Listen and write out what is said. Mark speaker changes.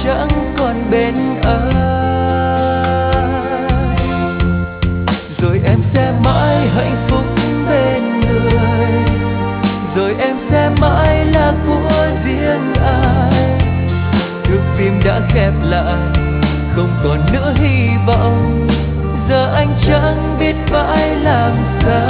Speaker 1: chẳng còn bên ai. Rồi em sẽ mãi hạnh phúc bên người, rồi em sẽ mãi là của riêng ai. Thước phim đã khép lại, không còn nữa hy vọng, giờ anh chẳng biết phải làm sao.